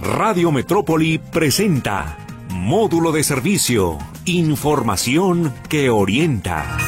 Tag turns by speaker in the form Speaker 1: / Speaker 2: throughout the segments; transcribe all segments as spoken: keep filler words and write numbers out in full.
Speaker 1: Radio Metrópoli presenta Módulo de Servicio, información que orienta.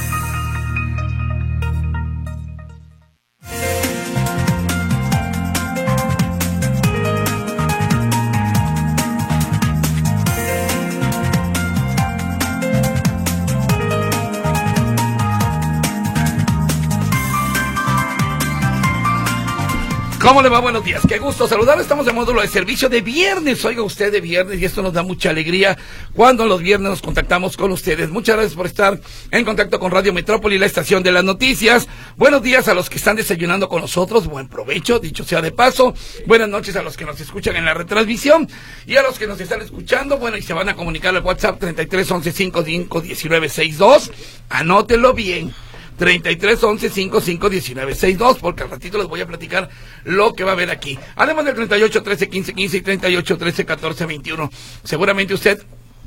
Speaker 2: ¿Cómo le va? Buenos días, qué gusto saludarlo. Estamos en módulo de servicio de viernes, oiga usted, de viernes, y esto nos da mucha alegría cuando los viernes nos contactamos con ustedes. Muchas gracias por estar en contacto con Radio Metrópoli, la estación de las noticias. Buenos días a los que están desayunando con nosotros, buen provecho, dicho sea de paso. Buenas noches a los que nos escuchan en la retransmisión y a los que nos están escuchando, bueno, y se van a comunicar al WhatsApp treinta y tres once cincuenta y cinco diecinueve sesenta y dos, anótelo bien. treinta y tres once cincuenta y cinco diecinueve sesenta y dos, porque al ratito les voy a platicar lo que va a haber aquí. Además del treinta y ocho trece quince quince y treinta y ocho trece catorce veintiuno. Seguramente usted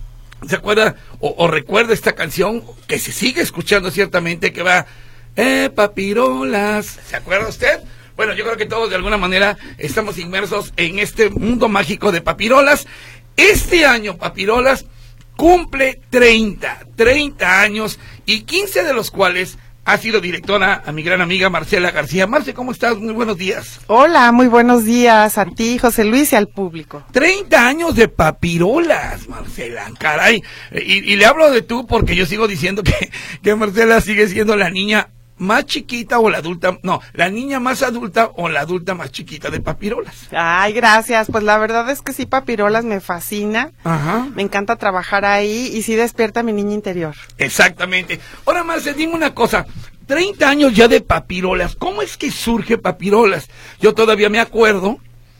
Speaker 2: se acuerda o, o recuerda esta canción que se sigue escuchando ciertamente, que va, eh, papirolas. ¿Se acuerda usted? Bueno, yo creo que todos de alguna manera estamos inmersos en este mundo mágico de papirolas. Este año, papirolas cumple treinta, treinta años y quince de los cuales ha sido directora a mi gran amiga Marcela García. Marce, ¿cómo estás? Muy buenos días.
Speaker 3: Hola, muy buenos días a ti, José Luis, y al público.
Speaker 2: treinta años de papirolas, Marcela, caray. Y, y le hablo de tú porque yo sigo diciendo que, que Marcela sigue siendo la niña más chiquita o la adulta, no, la niña más adulta o la adulta más chiquita de papirolas.
Speaker 3: Ay, gracias, pues la verdad es que sí, papirolas me fascina.
Speaker 2: Ajá.
Speaker 3: Me encanta trabajar ahí y sí despierta a mi niña interior.
Speaker 2: Exactamente. Ahora, Marce, dime una cosa, treinta años ya de papirolas, ¿cómo es que surge papirolas? Yo todavía me acuerdo,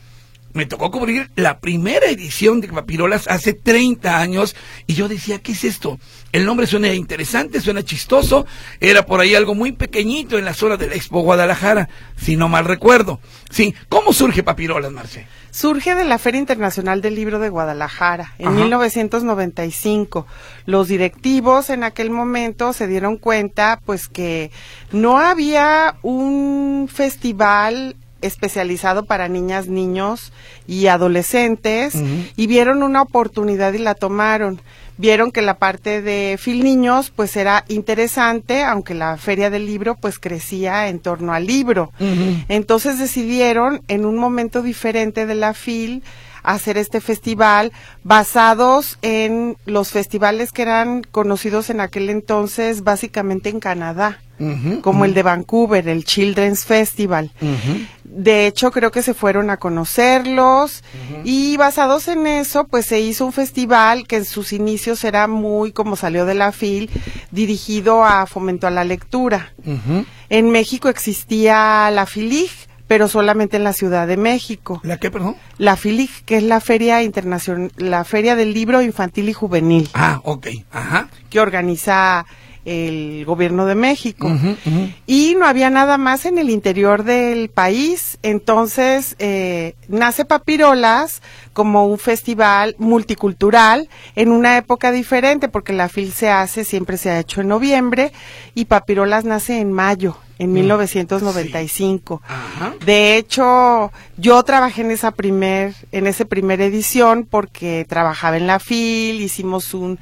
Speaker 2: me tocó cubrir la primera edición de Papirolas hace treinta años y yo decía, ¿qué es esto? El nombre suena interesante, suena chistoso, era por ahí algo muy pequeñito en la zona de la Expo Guadalajara, si no mal recuerdo. Sí, ¿cómo surge Papirolas, Marce?
Speaker 3: Surge de la Feria Internacional del Libro de Guadalajara en Ajá. mil novecientos noventa y cinco. Los directivos en aquel momento se dieron cuenta pues que no había un festival especializado para niñas, niños y adolescentes, uh-huh. y vieron una oportunidad y la tomaron. Vieron que la parte de Fil Niños pues era interesante, aunque la Feria del Libro pues crecía en torno al libro. Uh-huh. Entonces decidieron en un momento diferente de la Fil hacer este festival basados en los festivales que eran conocidos en aquel entonces básicamente en Canadá, uh-huh, como uh-huh. el de Vancouver, el Children's Festival. Uh-huh. De hecho, creo que se fueron a conocerlos uh-huh. y basados en eso, pues se hizo un festival que en sus inicios era muy, como salió de la Fil, dirigido a fomento a la lectura. Uh-huh. En México existía la Filig, pero solamente en la Ciudad de México.
Speaker 2: ¿La qué, perdón?
Speaker 3: La Filig, que es la Feria Internacional, la Feria del Libro Infantil y Juvenil.
Speaker 2: Ah, ok, ajá.
Speaker 3: Que organiza el Gobierno de México.
Speaker 2: Uh-huh, uh-huh.
Speaker 3: Y no había nada más en el interior del país, entonces eh, nace Papirolas como un festival multicultural en una época diferente, porque la Fil se hace, siempre se ha hecho en noviembre, y Papirolas nace en mayo, en mm, mil novecientos noventa y cinco.
Speaker 2: Sí. Ajá.
Speaker 3: De hecho, yo trabajé en esa primer, en esa primera edición porque trabajaba en la Fil, hicimos un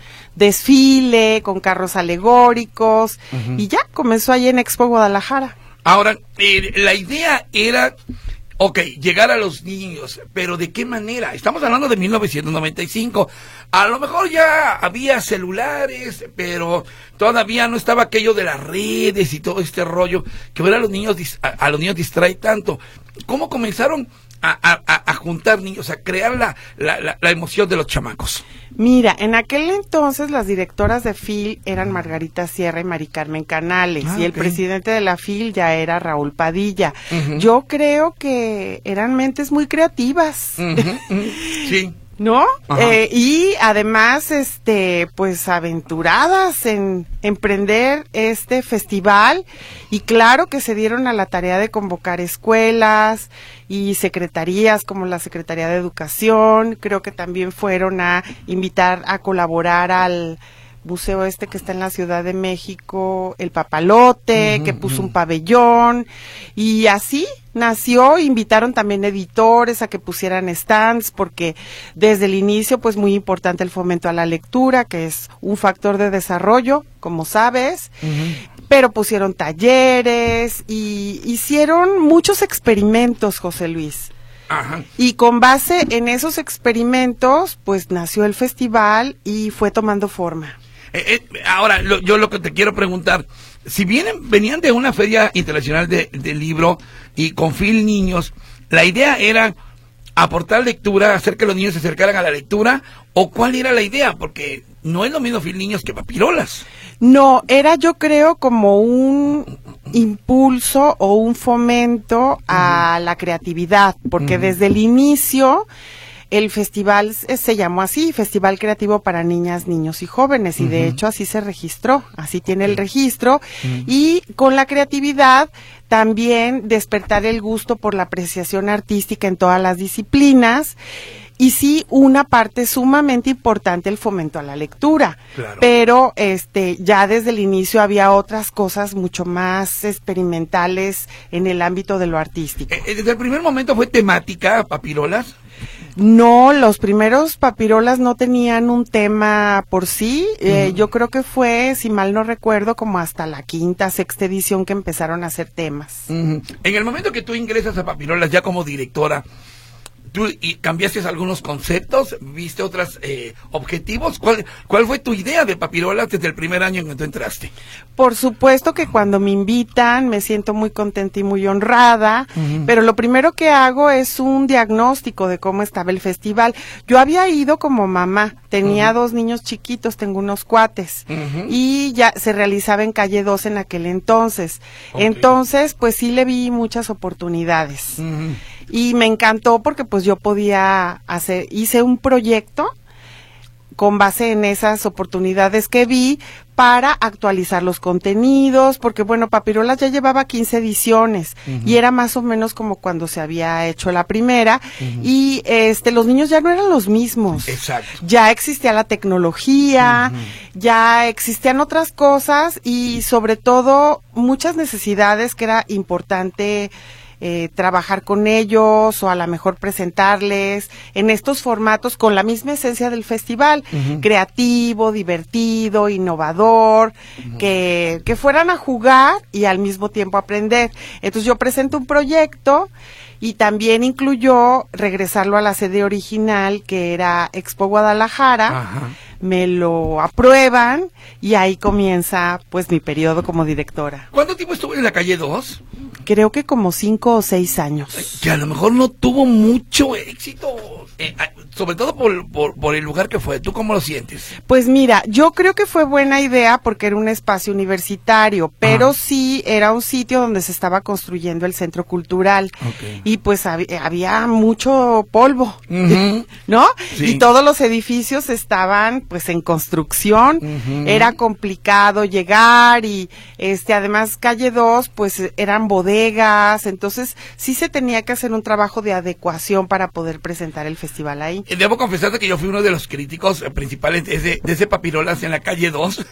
Speaker 3: desfile con carros alegóricos, uh-huh. y ya comenzó ahí en Expo Guadalajara.
Speaker 2: Ahora, eh, la idea era, ok, llegar a los niños, pero ¿de qué manera? Estamos hablando de mil novecientos noventa y cinco. A lo mejor ya había celulares, pero todavía no estaba aquello de las redes y todo este rollo que ahora a los niños a, a los niños distrae tanto. ¿Cómo comenzaron a, a, a juntar niños, a crear la, la, la, la emoción de los chamacos?
Speaker 3: Mira, en aquel entonces las directoras de Fil eran Margarita Sierra y Mari Carmen Canales, ah, y el okay. presidente de la Fil ya era Raúl Padilla. Uh-huh. Yo creo que eran mentes muy creativas.
Speaker 2: Uh-huh, uh-huh. Sí.
Speaker 3: ¿No? Eh, y además, este, pues aventuradas en emprender este festival, y claro que se dieron a la tarea de convocar escuelas y secretarías como la Secretaría de Educación. Creo que también fueron a invitar a colaborar al museo este que está en la Ciudad de México, el Papalote, uh-huh, que puso uh-huh. un pabellón, y así nació. Invitaron también editores a que pusieran stands, porque desde el inicio, pues muy importante el fomento a la lectura, que es un factor de desarrollo, como sabes, uh-huh. pero pusieron talleres y hicieron muchos experimentos, José Luis.
Speaker 2: Ajá.
Speaker 3: Y con base en esos experimentos, pues nació el festival y fue tomando forma.
Speaker 2: Eh, eh, ahora, lo, yo lo que te quiero preguntar, si vienen, venían de una feria internacional de, de libro y con Phil Niños, ¿la idea era aportar lectura, hacer que los niños se acercaran a la lectura, o cuál era la idea? Porque no es lo mismo Phil Niños que Papirolas.
Speaker 3: No, era yo creo como un impulso o un fomento a uh-huh. la creatividad, porque uh-huh. desde el inicio el festival se llamó así, Festival Creativo para Niñas, Niños y Jóvenes, y uh-huh. de hecho así se registró, así tiene el registro, uh-huh. y con la creatividad también despertar el gusto por la apreciación artística en todas las disciplinas, y sí, una parte sumamente importante, el fomento a la lectura. Claro. Pero este ya desde el inicio había otras cosas mucho más experimentales en el ámbito de lo artístico.
Speaker 2: Eh, ¿Desde el primer momento fue temática Papirolas?
Speaker 3: No, los primeros Papirolas no tenían un tema por sí. Eh, uh-huh. Yo creo que fue, si mal no recuerdo, como hasta la quinta, sexta edición que empezaron a hacer temas.
Speaker 2: Uh-huh. En el momento que tú ingresas a Papirolas ya como directora, ¿tú y cambiaste algunos conceptos? ¿Viste otros eh, objetivos? ¿Cuál, ¿Cuál fue tu idea de Papirolas desde el primer año en que tú entraste?
Speaker 3: Por supuesto que cuando me invitan me siento muy contenta y muy honrada, uh-huh. pero lo primero que hago es un diagnóstico de cómo estaba el festival. Yo había ido como mamá, tenía uh-huh. dos niños chiquitos, tengo unos cuates, uh-huh. y ya se realizaba en Calle dos en aquel entonces. Okay. Entonces, pues sí le vi muchas oportunidades. Uh-huh. Y me encantó porque pues yo podía hacer, hice un proyecto con base en esas oportunidades que vi para actualizar los contenidos, porque bueno, Papirolas ya llevaba quince ediciones uh-huh. y era más o menos como cuando se había hecho la primera, uh-huh. y este los niños ya no eran los mismos.
Speaker 2: Exacto.
Speaker 3: Ya existía la tecnología, uh-huh. ya existían otras cosas y sobre todo muchas necesidades que era importante Eh, trabajar con ellos o a lo mejor presentarles en estos formatos con la misma esencia del festival, uh-huh. creativo, divertido, innovador, uh-huh. que, que fueran a jugar y al mismo tiempo aprender. Entonces yo presento un proyecto y también incluyó regresarlo a la sede original, que era Expo Guadalajara. Ajá. Me lo aprueban y ahí comienza pues mi periodo como directora.
Speaker 2: ¿Cuánto tiempo estuvo en la Calle dos?
Speaker 3: Creo que como cinco o seis años.
Speaker 2: Que a lo mejor no tuvo mucho éxito, eh, sobre todo por, por, por el lugar que fue. ¿Tú cómo lo sientes?
Speaker 3: Pues mira, yo creo que fue buena idea porque era un espacio universitario, pero ah. sí era un sitio donde se estaba construyendo el centro cultural. Okay. Y pues hab había mucho polvo, uh-huh. ¿no? Sí. Y todos los edificios estaban pues en construcción, uh-huh. era complicado llegar y este además Calle dos pues eran bodegas, entonces sí se tenía que hacer un trabajo de adecuación para poder presentar el festival ahí.
Speaker 2: Debo confesarte que yo fui uno de los críticos principales de ese, de ese Papirolas en la Calle dos,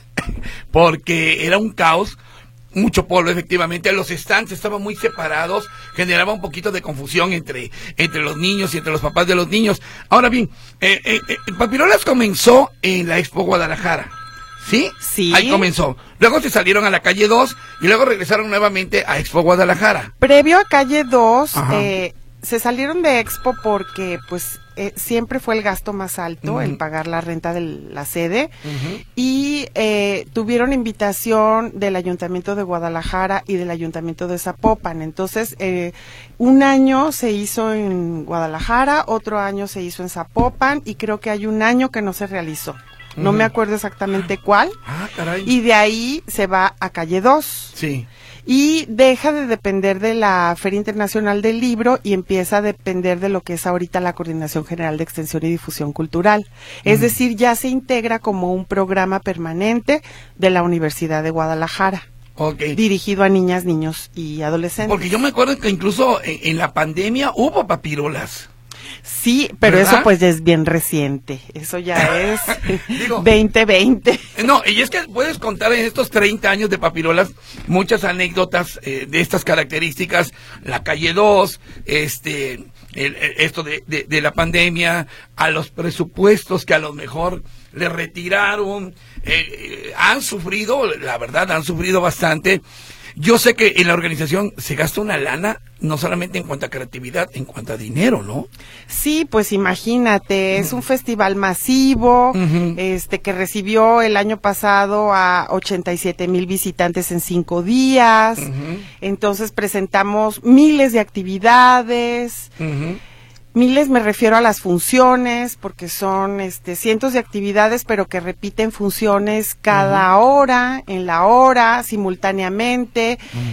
Speaker 2: porque era un caos, mucho polvo efectivamente, los stands estaban muy separados, generaba un poquito de confusión entre, entre los niños y entre los papás de los niños. Ahora bien, eh, eh, eh, Papirolas comenzó en la Expo Guadalajara. ¿Sí?
Speaker 3: Sí.
Speaker 2: Ahí comenzó. Luego se salieron a la Calle dos y luego regresaron nuevamente a Expo Guadalajara.
Speaker 3: Previo a Calle dos, eh, se salieron de Expo porque pues eh, siempre fue el gasto más alto, uh-huh. el pagar la renta de la sede, uh-huh. y eh, tuvieron invitación del Ayuntamiento de Guadalajara y del Ayuntamiento de Zapopan. Entonces, eh, un año se hizo en Guadalajara, otro año se hizo en Zapopan y creo que hay un año que no se realizó. No uh-huh. me acuerdo exactamente cuál.
Speaker 2: Ah, caray.
Speaker 3: Y de ahí se va a Calle dos.
Speaker 2: Sí.
Speaker 3: Y deja de depender de la Feria Internacional del Libro y empieza a depender de lo que es ahorita la Coordinación General de Extensión y Difusión Cultural. Uh-huh. Es decir, ya se integra como un programa permanente de la Universidad de Guadalajara.
Speaker 2: Okay.
Speaker 3: Dirigido a niñas, niños y adolescentes.
Speaker 2: Porque yo me acuerdo que incluso en, en la pandemia hubo Papirolas.
Speaker 3: Sí, pero
Speaker 2: ¿verdad?
Speaker 3: eso pues ya es bien reciente, eso ya es
Speaker 2: Digo,
Speaker 3: veinte veinte.
Speaker 2: No, y es que puedes contar en estos treinta años de Papirolas muchas anécdotas eh, de estas características, la calle dos, este, el, el- esto de, de, de la pandemia, a los presupuestos que a lo mejor le retiraron, eh, eh, han sufrido, la verdad, han sufrido bastante. Yo sé que en la organización se gasta una lana, no solamente en cuanto a creatividad, en cuanto a dinero, ¿no?
Speaker 3: Sí, pues imagínate, es un festival masivo,
Speaker 2: Ujú.
Speaker 3: este que recibió el año pasado a ochenta y siete mil visitantes en cinco días.
Speaker 2: Ujú.
Speaker 3: Entonces presentamos miles de actividades.
Speaker 2: Ujú.
Speaker 3: Miles me refiero a las funciones, porque son este cientos de actividades, pero que repiten funciones cada hora, en la hora, simultáneamente.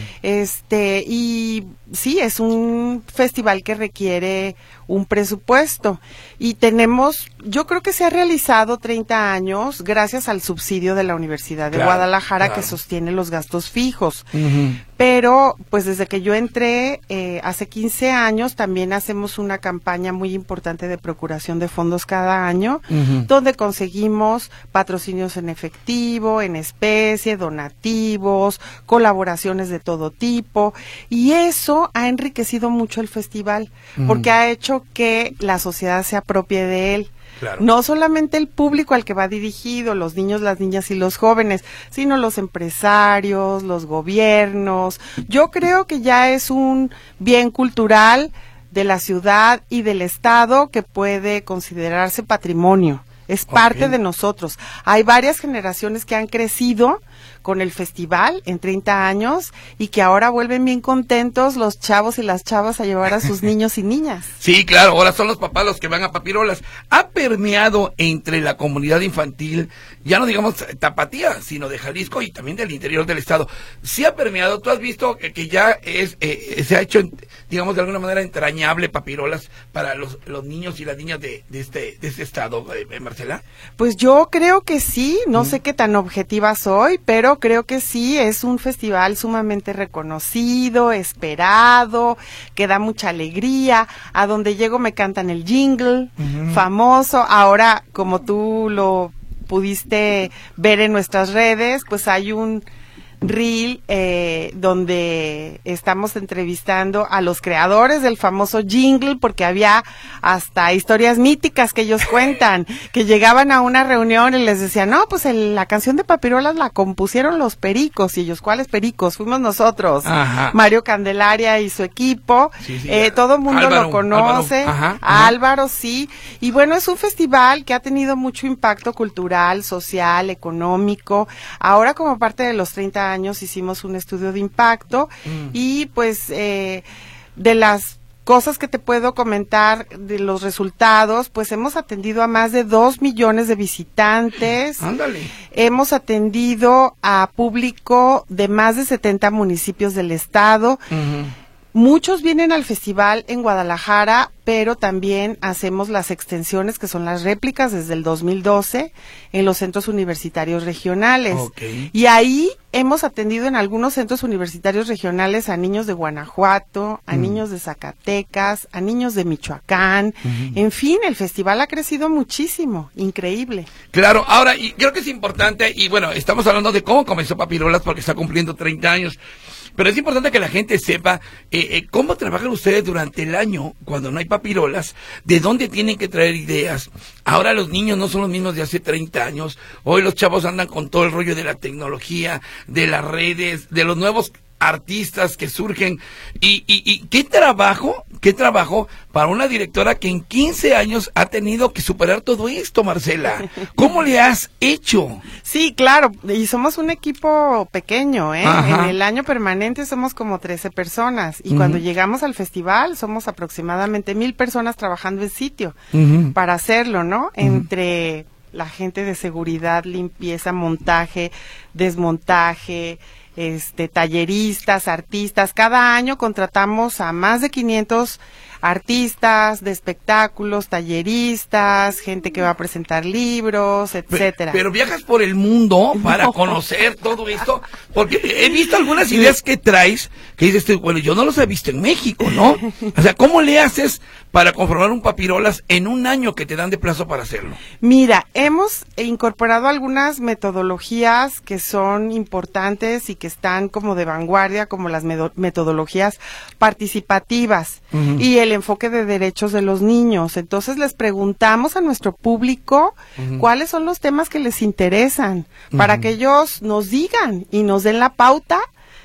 Speaker 3: Este, y sí, es un festival que requiere un presupuesto. Y tenemos, yo creo que se ha realizado treinta años gracias al subsidio de la Universidad de
Speaker 2: Claro,
Speaker 3: Guadalajara,
Speaker 2: claro.
Speaker 3: que sostiene los gastos fijos.
Speaker 2: Ujú.
Speaker 3: Pero, pues desde que yo entré, eh, hace quince años, también hacemos una campaña muy importante de procuración de fondos cada año,
Speaker 2: Ujú.
Speaker 3: donde conseguimos patrocinios en efectivo, en especie, donativos, colaboraciones de todo tipo, y eso ha enriquecido mucho el festival,
Speaker 2: Ujú.
Speaker 3: porque ha hecho que la sociedad se apropie de él.
Speaker 2: Claro.
Speaker 3: No solamente el público al que va dirigido, los niños, las niñas y los jóvenes, sino los empresarios, los gobiernos. Yo creo que ya es un bien cultural de la ciudad y del estado que puede considerarse patrimonio. Es parte
Speaker 2: Ok.
Speaker 3: de nosotros. Hay varias generaciones que han crecido con el festival en treinta años y que ahora vuelven bien contentos los chavos y las chavas a llevar a sus niños y niñas.
Speaker 2: Sí, claro, ahora son los papás los que van a Papirolas. Ha permeado entre la comunidad infantil, ya no digamos Tapatía, sino de Jalisco y también del interior del estado. Sí ha permeado, tú has visto que, que ya es eh, se ha hecho, digamos, de alguna manera entrañable Papirolas para los, los niños y las niñas de, de este de este estado, eh, Marcela.
Speaker 3: Pues yo creo que sí, no sé qué tan objetiva soy, pero creo que sí, es un festival sumamente reconocido, esperado, que da mucha alegría, a donde llego me cantan el jingle,
Speaker 2: Ujú.
Speaker 3: famoso, ahora como tú lo pudiste ver en nuestras redes, pues hay un reel eh, donde estamos entrevistando a los creadores del famoso jingle, porque había hasta historias míticas que ellos cuentan, que llegaban a una reunión y les decían, no, pues el, la canción de Papirolas la compusieron los pericos, y ellos, ¿cuáles pericos? Fuimos nosotros,
Speaker 2: Ajá.
Speaker 3: Mario Candelaria y su equipo,
Speaker 2: Sí, sí,
Speaker 3: eh,
Speaker 2: ya.
Speaker 3: todo el mundo
Speaker 2: Álvaro,
Speaker 3: lo conoce,
Speaker 2: Álvaro, ajá, ajá.
Speaker 3: Álvaro, sí, y bueno, es un festival que ha tenido mucho impacto cultural, social, económico. Ahora, como parte de los treinta años, hicimos un estudio de impacto
Speaker 2: Mm.
Speaker 3: y pues eh, de las cosas que te puedo comentar de los resultados, pues hemos atendido a más de dos millones de visitantes.
Speaker 2: Ándale.
Speaker 3: Hemos atendido a público de más de setenta municipios del estado.
Speaker 2: Ujú.
Speaker 3: Muchos vienen al festival en Guadalajara, pero también hacemos las extensiones, que son las réplicas desde el dos mil doce, en los centros universitarios regionales.
Speaker 2: Ok.
Speaker 3: Y ahí hemos atendido en algunos centros universitarios regionales a niños de Guanajuato, a
Speaker 2: Mm.
Speaker 3: niños de Zacatecas, a niños de Michoacán.
Speaker 2: Ujú.
Speaker 3: En fin, el festival ha crecido muchísimo, increíble.
Speaker 2: Claro, ahora, y creo que es importante, y bueno, estamos hablando de cómo comenzó Papirolas porque está cumpliendo treinta años, pero es importante que la gente sepa eh, eh, cómo trabajan ustedes durante el año cuando no hay Papirolas, de dónde tienen que traer ideas. Ahora los niños no son los mismos de hace treinta años, hoy los chavos andan con todo el rollo de la tecnología, de las redes, de los nuevos artistas que surgen, y, y, y qué trabajo, qué trabajo para una directora que en quince años ha tenido que superar todo esto, Marcela. ¿Cómo le has hecho?
Speaker 3: Sí, claro, y somos un equipo pequeño, ¿eh?
Speaker 2: Ajá.
Speaker 3: En el año permanente somos como trece personas, y
Speaker 2: Ujú.
Speaker 3: cuando llegamos al festival somos aproximadamente mil personas trabajando en sitio
Speaker 2: Ujú.
Speaker 3: para hacerlo, ¿no? Entre la gente de seguridad, limpieza, montaje, desmontaje, este, talleristas, artistas. Cada año contratamos a más de quinientos artistas de espectáculos, talleristas, gente que va a presentar libros, etcétera.
Speaker 2: Pero, pero viajas por el mundo para no. conocer todo esto, porque he visto algunas ideas que traes que dices, bueno, yo no los he visto en México, ¿no? O sea, ¿cómo le haces para conformar un papirolas en un año que te dan de plazo para hacerlo?
Speaker 3: Mira, hemos incorporado algunas metodologías que son importantes y que están como de vanguardia, como las metodologías participativas uh-huh. y el enfoque de derechos de los niños. Entonces les preguntamos a nuestro público uh-huh. cuáles son los temas que les interesan uh-huh. para que ellos nos digan y nos den la pauta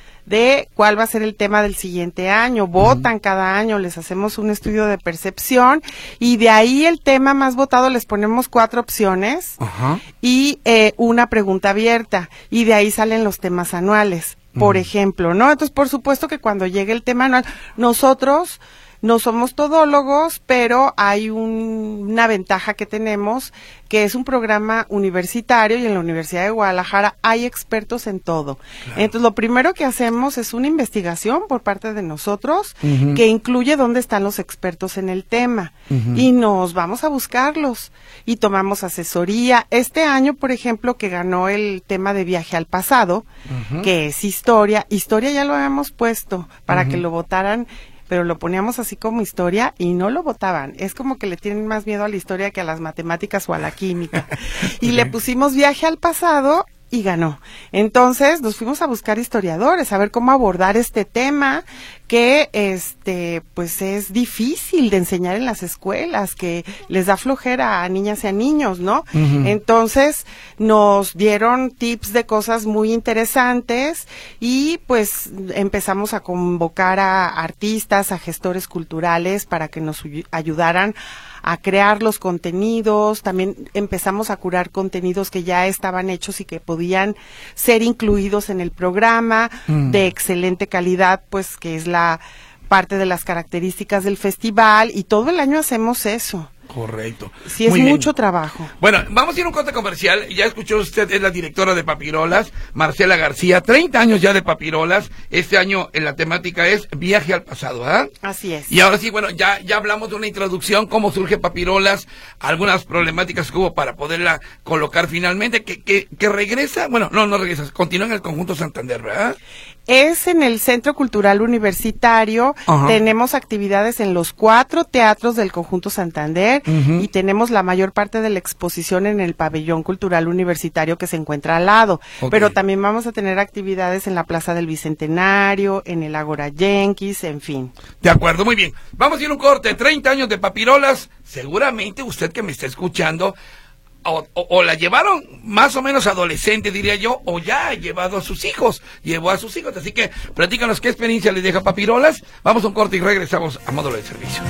Speaker 3: de cuál va a ser el tema del siguiente año. Votan uh-huh. cada año, les hacemos un estudio de percepción y de ahí el tema más votado les ponemos cuatro opciones uh-huh. y eh, una pregunta abierta y de ahí salen los temas anuales, por uh-huh. ejemplo, ¿no? Entonces, por supuesto que cuando llegue el tema anual, nosotros no somos todólogos, pero hay un, una ventaja que tenemos, que es un programa universitario y en la Universidad de Guadalajara hay expertos en todo. Claro. Entonces, lo primero que hacemos es una investigación por parte de nosotros uh-huh. que incluye dónde están los expertos en el tema uh-huh. y nos vamos a buscarlos y tomamos asesoría. Este año, por ejemplo, que ganó el tema de viaje al pasado, uh-huh. que es historia, historia ya lo habíamos puesto para uh-huh. que lo votaran, pero lo poníamos así como historia y no lo votaban. Es como que le tienen más miedo a la historia que a las matemáticas o a la química. Y okay. le pusimos viaje al pasado y ganó. Entonces nos fuimos a buscar historiadores, a ver cómo abordar este tema que este pues es difícil de enseñar en las escuelas, que les da flojera a niñas y a niños, ¿no? Uh-huh. Entonces nos dieron tips de cosas muy interesantes y pues empezamos a convocar a artistas, a gestores culturales para que nos ayudaran a crear los contenidos. También empezamos a curar contenidos que ya estaban hechos y que podían ser incluidos en el programa mm. de excelente calidad, pues que es la parte de las características del festival, y todo el año hacemos eso.
Speaker 2: Correcto.
Speaker 3: Sí, es mucho trabajo.
Speaker 2: Bueno, vamos a ir a un corte comercial. Ya escuchó usted, es la directora de Papirolas, Marcela García, treinta años ya de Papirolas. Este año en la temática es viaje al pasado, ¿verdad?
Speaker 3: Así es.
Speaker 2: Y ahora sí, bueno, ya ya hablamos de una introducción, cómo surge Papirolas, algunas problemáticas que hubo para poderla colocar finalmente, que que, que regresa, bueno, no, no regresa, continúa en el Conjunto Santander, ¿verdad?
Speaker 3: Es en el Centro Cultural Universitario. Uh-huh. Tenemos actividades en los cuatro teatros del Conjunto Santander uh-huh. y tenemos la mayor parte de la exposición en el Pabellón Cultural Universitario que se encuentra al lado. Okay. Pero también vamos a tener actividades en la Plaza del Bicentenario, en el Ágora Yankees, en fin.
Speaker 2: De acuerdo, muy bien. Vamos a ir a un corte, treinta años de Papirolas. Seguramente usted que me está escuchando, O, o, o la llevaron más o menos adolescente, diría yo, o ya ha llevado a sus hijos, llevó a sus hijos. Así que platícanos qué experiencia les deja Papirolas. Vamos a un corte y regresamos a Módulo de Servicio.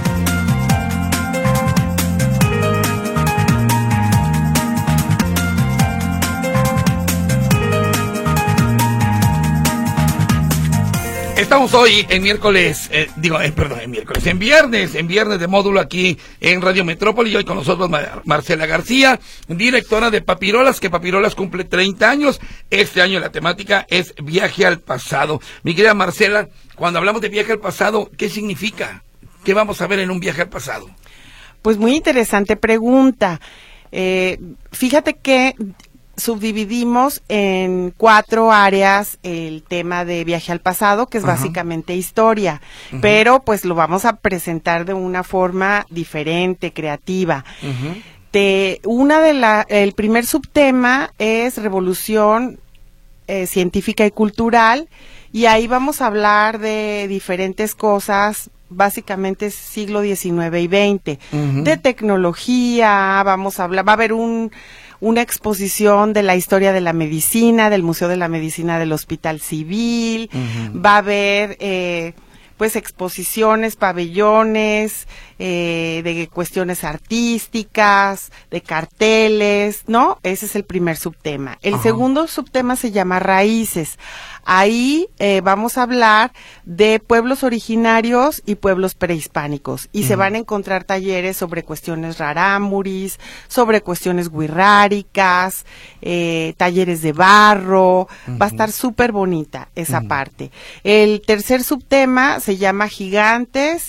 Speaker 2: Estamos hoy en miércoles, eh, digo, eh, perdón, en miércoles, en viernes, en viernes de módulo aquí en Radio Metrópoli, y hoy con nosotros Mar Marcela García, directora de Papirolas, que Papirolas cumple treinta años, este año la temática es viaje al pasado. Mi querida Marcela, cuando hablamos de viaje al pasado, ¿qué significa? ¿Qué vamos a ver en un viaje al pasado?
Speaker 3: Pues muy interesante pregunta. Eh, fíjate que subdividimos en cuatro áreas el tema de viaje al pasado, que es uh-huh. básicamente historia, uh-huh. pero pues lo vamos a presentar de una forma diferente, creativa. Uh-huh. De una de la, el primer subtema es revolución eh, científica y cultural, y ahí vamos a hablar de diferentes cosas, básicamente siglo diecinueve y veinte, uh-huh. de tecnología. Vamos a hablar, va a haber un una exposición de la historia de la medicina, del Museo de la Medicina del Hospital Civil, uh-huh. va a haber eh, pues exposiciones, pabellones, eh, de cuestiones artísticas, de carteles, ¿no? Ese es el primer subtema. El uh-huh. segundo subtema se llama Raíces. Ahí eh, vamos a hablar de pueblos originarios y pueblos prehispánicos, y uh-huh. se van a encontrar talleres sobre cuestiones rarámuris, sobre cuestiones wixárikas, eh, talleres de barro. Uh-huh. Va a estar súper bonita esa uh-huh. parte. El tercer subtema se llama Gigantes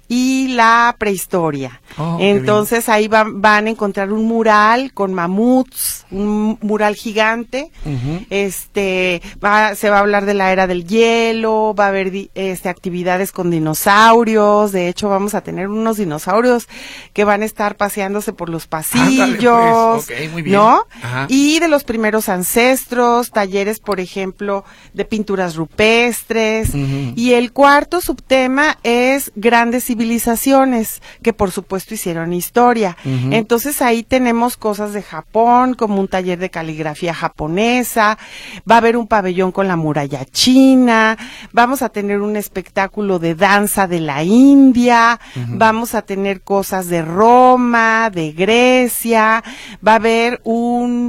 Speaker 3: y la prehistoria.
Speaker 2: Oh,
Speaker 3: Entonces ahí van, van a encontrar un mural con mamuts, un mural gigante. Uh-huh. Este va, se va a hablar de la era del hielo, va a haber este, actividades con dinosaurios. De hecho, vamos a tener unos dinosaurios que van a estar paseándose por los pasillos, ah, pues. Okay, muy bien. ¿No? Ajá. Y de los primeros ancestros, talleres, por ejemplo, de pinturas rupestres. Uh-huh. Y el cuarto subtema es grandes civilizaciones, que por supuesto hicieron historia. Uh-huh. Entonces ahí tenemos cosas de Japón, como un taller de caligrafía japonesa, va a haber un pabellón con la muralla china, vamos a tener un espectáculo de danza de la India, uh-huh. vamos a tener cosas de Roma, de Grecia, va a haber un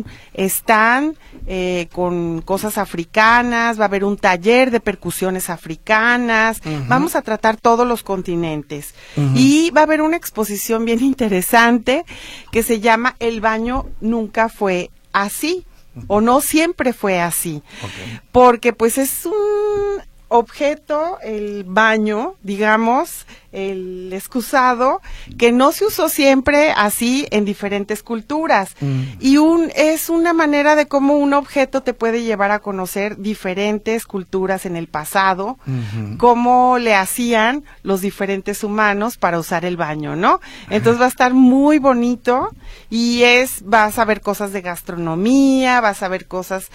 Speaker 3: stand Eh, con cosas africanas, va a haber un taller de percusiones africanas, uh-huh. vamos a tratar todos los continentes. Uh-huh. Y va a haber una exposición bien interesante que se llama El baño nunca fue así, uh-huh. o no siempre fue así, okay. porque pues es un objeto, el baño, digamos, el excusado, que no se usó siempre así en diferentes culturas. Mm. Y un es una manera de cómo un objeto te puede llevar a conocer diferentes culturas en el pasado, uh-huh. cómo le hacían los diferentes humanos para usar el baño, ¿no? Entonces va a estar muy bonito y es, vas a ver cosas de gastronomía, vas a ver cosas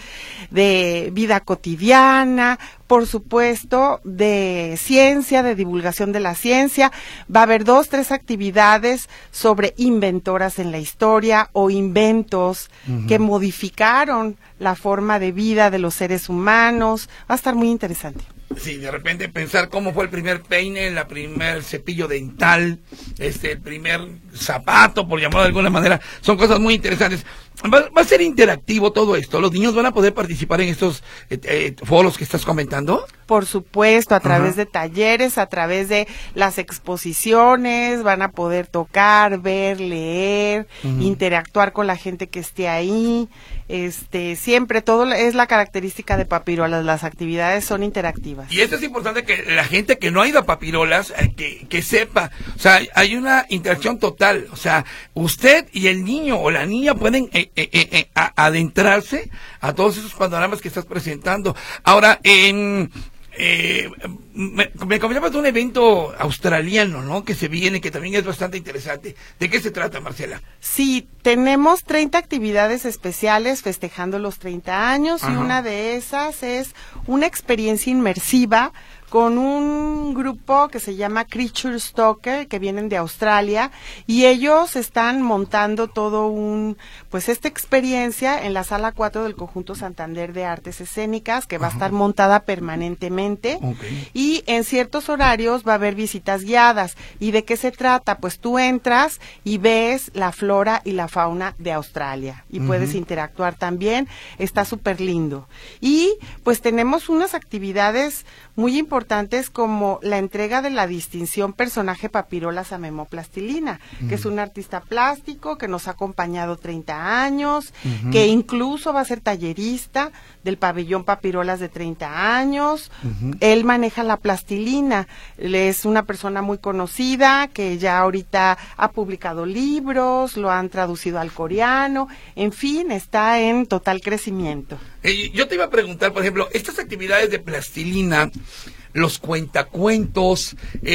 Speaker 3: de vida cotidiana, por supuesto, de ciencia, de divulgación de la ciencia. Va a haber dos, tres actividades sobre inventoras en la historia o inventos uh-huh. que modificaron la forma de vida de los seres humanos. Va a estar muy interesante.
Speaker 2: Sí, de repente pensar cómo fue el primer peine, el primer cepillo dental, este, el primer zapato, por llamarlo de alguna manera, son cosas muy interesantes. Va, va a ser interactivo todo esto. ¿Los niños van a poder participar en estos eh, eh, foros que estás comentando?
Speaker 3: Por supuesto, a través uh-huh. de talleres, a través de las exposiciones, van a poder tocar, ver, leer, uh-huh. interactuar con la gente que esté ahí. Este, siempre, todo es la característica de Papirolas, las actividades son interactivas.
Speaker 2: Y esto es importante que la gente que no ha ido a Papirolas, eh, que, que sepa, o sea, hay una interacción total, o sea, usted y el niño o la niña pueden eh, eh, eh, a, adentrarse a todos esos panoramas que estás presentando. Ahora, en... Eh, me, me comentabas de un evento australiano, ¿no? Que se viene, que también es bastante interesante. ¿De qué se trata, Marcela?
Speaker 3: Sí, tenemos treinta actividades especiales festejando los treinta años. Ajá. Y una de esas es una experiencia inmersiva con un grupo que se llama Creature Stalker, que vienen de Australia, y ellos están montando todo un, pues esta experiencia en la sala cuatro del Conjunto Santander de Artes Escénicas, que va Ajá. a estar montada permanentemente, okay. y en ciertos horarios va a haber visitas guiadas. ¿Y de qué se trata? Pues tú entras y ves la flora y la fauna de Australia, y uh-huh. puedes interactuar también, está súper lindo. Y pues tenemos unas actividades muy importantes como la entrega de la distinción Personaje Papirolas a Memo Plastilina, uh-huh. que es un artista plástico que nos ha acompañado treinta años, uh-huh. que incluso va a ser tallerista del pabellón Papirolas de treinta años. Uh-huh. Él maneja la plastilina, es una persona muy conocida que ya ahorita ha publicado libros, lo han traducido al coreano, en fin, está en total crecimiento.
Speaker 2: Eh, yo te iba a preguntar, por ejemplo, estas actividades de plastilina, los cuentacuentos,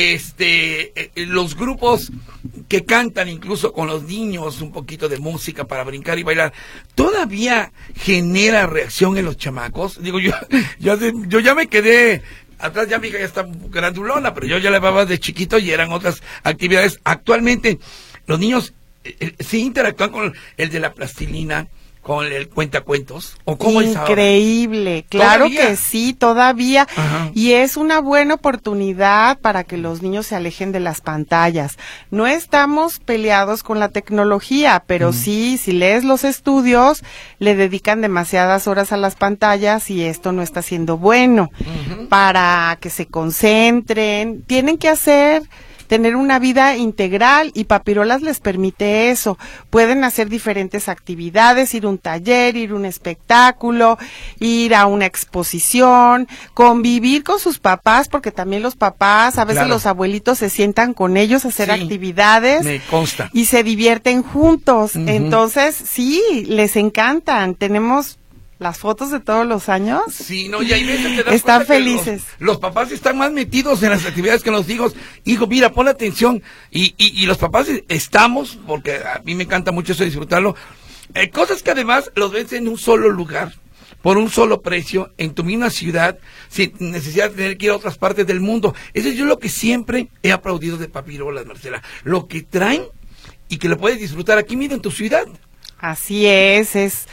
Speaker 2: este, eh, los grupos que cantan incluso con los niños un poquito de música para brincar y bailar, ¿todavía genera reacción en los chamacos? Digo, yo, yo, yo ya me quedé atrás, ya mi hija ya está grandulona, pero yo ya la llevaba de chiquito y eran otras actividades. Actualmente, los niños eh, eh, sí interactúan con el de la plastilina, con el cuentacuentos, ¿o cómo es ahora?
Speaker 3: Increíble, claro
Speaker 2: ¿Todavía?
Speaker 3: Que sí, todavía,
Speaker 2: Ajá.
Speaker 3: y es una buena oportunidad para que los niños se alejen de las pantallas. No estamos peleados con la tecnología, pero uh-huh. sí, si lees los estudios, le dedican demasiadas horas a las pantallas y esto no está siendo bueno. Uh-huh. Para que se concentren, tienen que hacer tener una vida integral y Papirolas les permite eso. Pueden hacer diferentes actividades, ir a un taller, ir a un espectáculo, ir a una exposición, convivir con sus papás, porque también los papás, a veces
Speaker 2: Claro.
Speaker 3: los abuelitos se sientan con ellos a hacer
Speaker 2: Sí,
Speaker 3: actividades.
Speaker 2: me consta.
Speaker 3: Y se divierten juntos.
Speaker 2: Ujú.
Speaker 3: Entonces, sí, les encantan. Tenemos las fotos de todos los años.
Speaker 2: Sí, no, y hay veces te das
Speaker 3: Están
Speaker 2: cuenta que
Speaker 3: felices.
Speaker 2: Los, los papás están más metidos en las actividades que los hijos. Hijo, mira, pon atención. Y, y, y los papás estamos, porque a mí me encanta mucho eso, disfrutarlo. Eh, cosas que además los ves en un solo lugar, por un solo precio, en tu misma ciudad, sin necesidad de tener que ir a otras partes del mundo. Eso es yo lo que siempre he aplaudido de Papirolas, Marcela. Lo que traen y que lo puedes disfrutar aquí, mira, en tu ciudad.
Speaker 3: Así es, es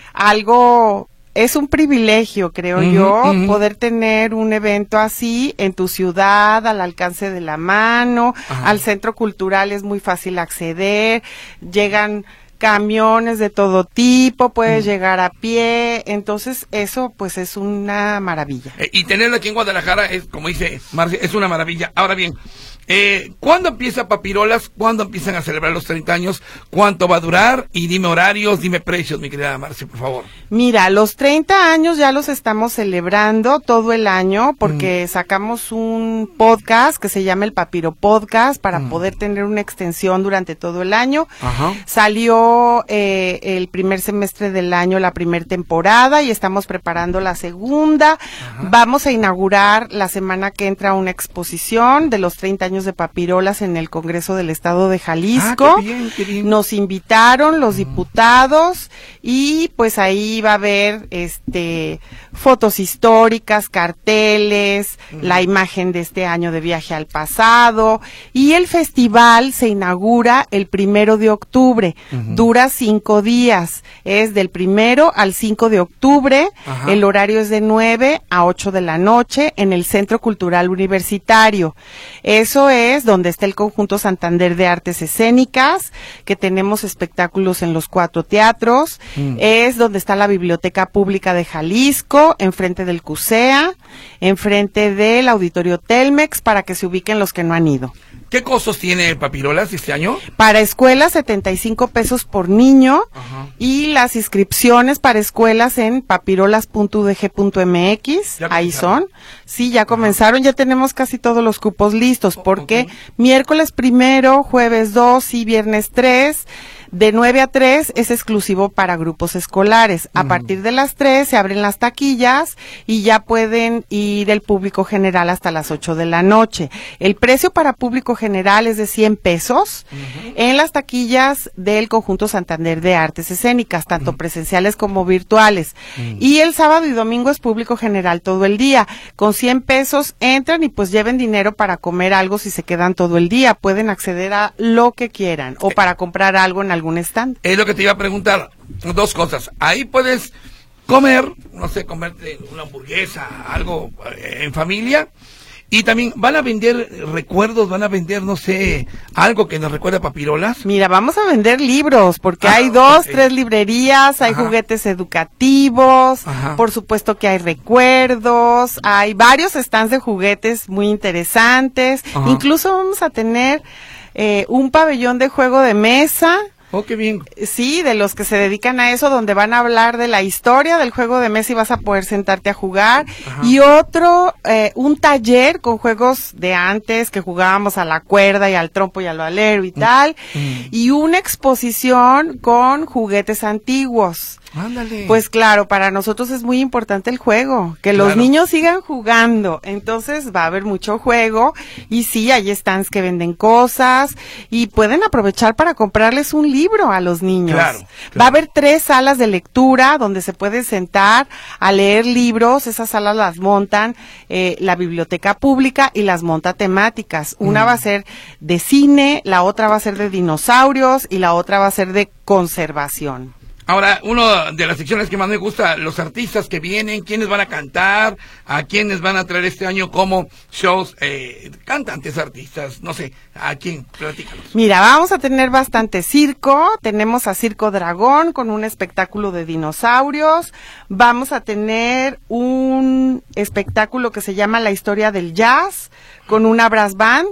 Speaker 3: algo, es un privilegio, creo
Speaker 2: Ujú,
Speaker 3: yo,
Speaker 2: ujú.
Speaker 3: poder tener un evento así en tu ciudad, al alcance de la mano.
Speaker 2: Ajá.
Speaker 3: Al centro cultural es muy fácil acceder, llegan camiones de todo tipo, puedes
Speaker 2: Mm.
Speaker 3: llegar a pie, entonces eso pues es una maravilla.
Speaker 2: Eh, y tenerlo aquí en Guadalajara es, como dice Marcia, es una maravilla. Ahora bien, eh, ¿cuándo empieza Papirolas? ¿Cuándo empiezan a celebrar los treinta años? ¿Cuánto va a durar? Y dime horarios, dime precios, mi querida Marcia, por favor.
Speaker 3: Mira, los treinta años ya los estamos celebrando todo el año porque mm. sacamos un podcast que se llama el Papiro Podcast para mm. poder tener una extensión durante todo el año.
Speaker 2: Ajá.
Speaker 3: Salió eh, el primer semestre del año la primera temporada y estamos preparando la segunda. Ajá. Vamos a inaugurar la semana que entra una exposición de los treinta años de Papirolas en el Congreso del Estado de Jalisco.
Speaker 2: Ah, qué bien, qué bien.
Speaker 3: Nos invitaron los mm. diputados y pues ahí va a haber este fotos históricas, carteles, uh-huh. la imagen de este año de Viaje al Pasado, y el festival se inaugura el primero de octubre, uh-huh. dura cinco días, es del primero al cinco de octubre, uh-huh. el horario es de nueve a ocho de la noche en el Centro Cultural Universitario. Eso es donde está el Conjunto Santander de Artes Escénicas, que tenemos espectáculos en los cuatro teatros, uh-huh. es donde está la Biblioteca Pública de Jalisco, enfrente del CUSEA, enfrente del Auditorio Telmex, para que se ubiquen los que no han ido.
Speaker 2: ¿Qué costos tiene Papirolas este año?
Speaker 3: Para escuelas, setenta y cinco pesos por niño, uh-huh. y las inscripciones para escuelas en papirolas punto u d g punto m x, ahí son. Sí, ya comenzaron, uh-huh. ya tenemos casi todos los cupos listos, porque okay. miércoles primero, jueves dos y viernes tres, de nueve a tres es exclusivo para grupos escolares. A uh-huh. partir de las tres se abren las taquillas y ya pueden ir el público general hasta las ocho de la noche. El precio para público general es de cien pesos uh-huh. en las taquillas del Conjunto Santander de Artes Escénicas, tanto uh-huh. presenciales como virtuales. Uh-huh. Y el sábado y domingo es público general todo el día. Con cien pesos entran y pues lleven dinero para comer algo si se quedan todo el día. Pueden acceder a lo que quieran o para comprar algo en algún stand.
Speaker 2: Es lo que te iba a preguntar. Dos cosas. Ahí puedes comer, no sé, comerte una hamburguesa, algo eh, en familia. Y también van a vender recuerdos, van a vender, no sé, algo que nos recuerda a Papirolas.
Speaker 3: Mira, vamos a vender libros, porque ah, hay dos, okay. tres librerías, hay Ajá. juguetes educativos, Ajá. por supuesto que hay recuerdos, hay varios stands de juguetes muy interesantes. Ajá. Incluso vamos a tener eh, un pabellón de juego de mesa.
Speaker 2: Oh, qué bien.
Speaker 3: Sí, de los que se dedican a eso, donde van a hablar de la historia del juego de mesa y vas a poder sentarte a jugar. Ajá. Y otro, eh, un taller con juegos de antes que jugábamos a la cuerda y al trompo y al valero y tal. Mm. Y una exposición con juguetes antiguos.
Speaker 2: Ándale.
Speaker 3: Pues claro, para nosotros es muy importante el juego, que claro. los niños sigan jugando, entonces va a haber mucho juego y sí, hay stands que venden cosas y pueden aprovechar para comprarles un libro a los niños.
Speaker 2: Claro, claro.
Speaker 3: Va a haber tres salas de lectura donde se pueden sentar a leer libros, esas salas las montan eh, la biblioteca pública y las monta temáticas. Una mm. va a ser de cine, la otra va a ser de dinosaurios y la otra va a ser de conservación.
Speaker 2: Ahora, una de las secciones que más me gusta, los artistas que vienen, quiénes van a cantar, a quiénes van a traer este año como shows, eh, cantantes, artistas, no sé, a quién, platícanos.
Speaker 3: Mira, vamos a tener bastante circo, tenemos a Circo Dragón con un espectáculo de dinosaurios, vamos a tener un espectáculo que se llama La Historia del Jazz con una brass band.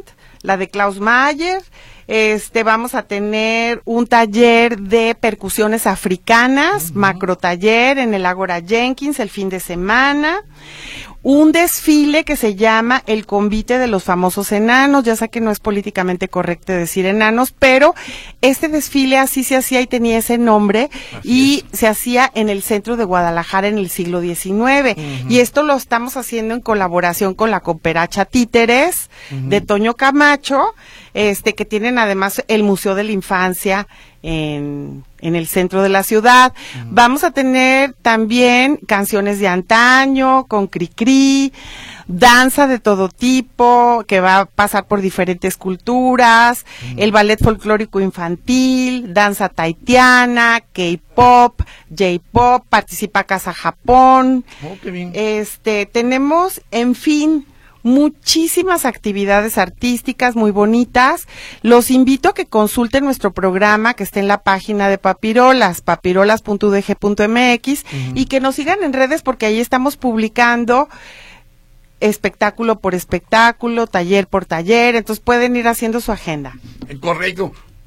Speaker 3: la de Klaus Mayer. Este, vamos a tener un taller de percusiones africanas, uh-huh. macro taller en el Ágora Jenkins el fin de semana. Un desfile que se llama el Convite de los Famosos Enanos. Ya sé que no es políticamente correcto decir enanos, pero este desfile así se hacía y tenía ese nombre, así y es. Se hacía en el centro de Guadalajara en el siglo diecinueve. Uh-huh. Y esto lo estamos haciendo en colaboración con la Cooperacha Títeres, uh-huh. de Toño Camacho, este, que tienen además el Museo de la Infancia en, en el centro de la ciudad. Uh-huh. Vamos a tener también canciones de antaño, con Cricri, danza de todo tipo, que va a pasar por diferentes culturas, uh-huh. el ballet folclórico infantil, danza taitiana, K-pop, J-pop, participa Casa Japón.
Speaker 2: Oh, qué bien.
Speaker 3: Este, tenemos, en fin, muchísimas actividades artísticas muy bonitas. Los invito a que consulten nuestro programa que está en la página de Papirolas, papirolas punto u d g punto m x, uh-huh. y que nos sigan en redes porque ahí estamos publicando espectáculo por espectáculo, taller por taller, entonces pueden ir haciendo su agenda.
Speaker 2: Correcto.